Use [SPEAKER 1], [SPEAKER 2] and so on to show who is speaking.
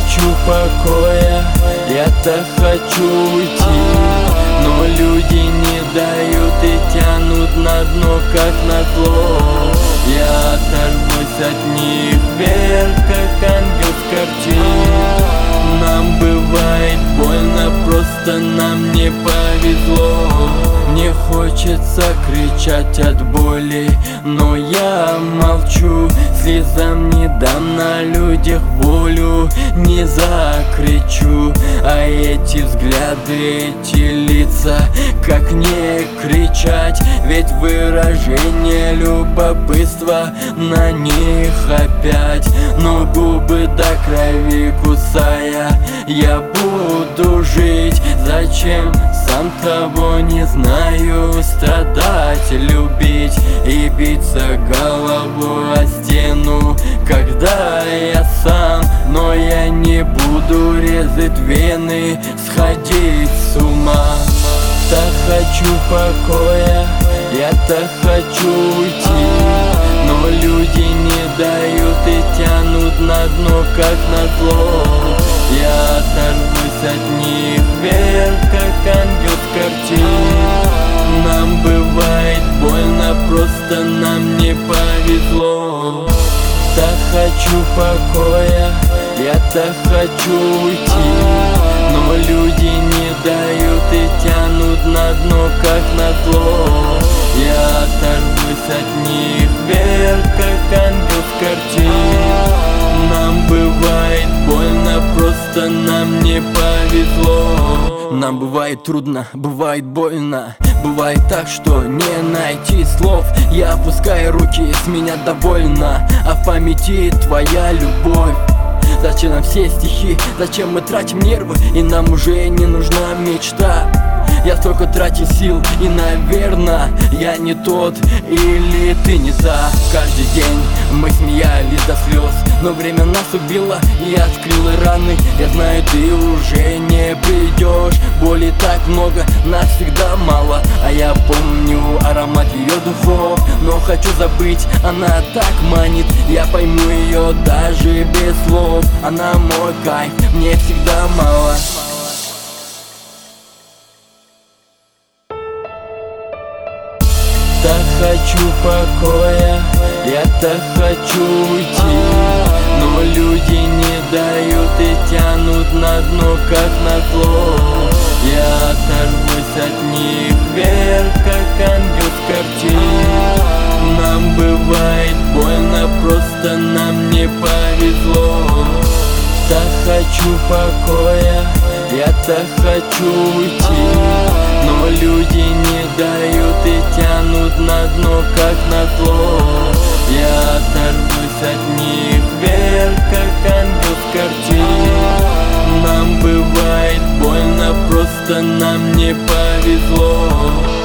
[SPEAKER 1] хочу покоя, я-то хочу уйти, но люди не дают и тянут на дно, как назло. Я оторвусь от них вверх, как ангел с картин. Нам бывает больно, просто нам не повезло. Мне хочется кричать от боли, но я молчу. Слезам не дам, на людях волю не закричу. А эти взгляды, эти лица, как не кричать? Ведь выражение любопытства на них опять. Но губы до крови кусая, я буду жить. Зачем, сам того не знаю, страдать, любить и биться головой о стену, когда я сам. Но я не буду резать вены, сходить с ума. Так хочу покоя, я-то хочу уйти, но люди не дают и тянут на дно, как назло. Я оторвусь от них вверх, как ангел с картин. Нам бывает больно, просто нам не повезло. Так хочу покоя, я-то хочу уйти, но люди не дают и тянут на дно, как назло. Я оторвусь от них вверх, как ангел с картин. Нам бывает больно, просто нам не повезло. Нам бывает трудно, бывает больно. Бывает так, что не найти слов. Я опускаю руки, с меня довольно, а в памяти твоя любовь. Зачем нам все стихи, зачем мы тратим нервы, и нам уже не нужна мечта. Я столько тратил сил, и, наверное, я не тот, или ты не та. Каждый день мы смеялись до слез, но время нас убило и открыло раны. Я знаю, ты уже не придешь, боли так много, нас всегда мало. А я помню аромат ее духов, но хочу забыть, она так манит. Я пойму ее даже без слов, она мой кайф, мне всегда мало. Так хочу покоя, я-то хочу уйти, но люди не дают и тянут на дно, как назло. Я оторвусь от них вверх, как ангел с картин. Нам бывает больно, просто нам не повезло. Так хочу покоя, я-то хочу уйти, но люди не дают и тянут на дно, как назло. Я оторвусь от них вверх, как ангел с картин. Нам бывает больно, просто нам не повезло.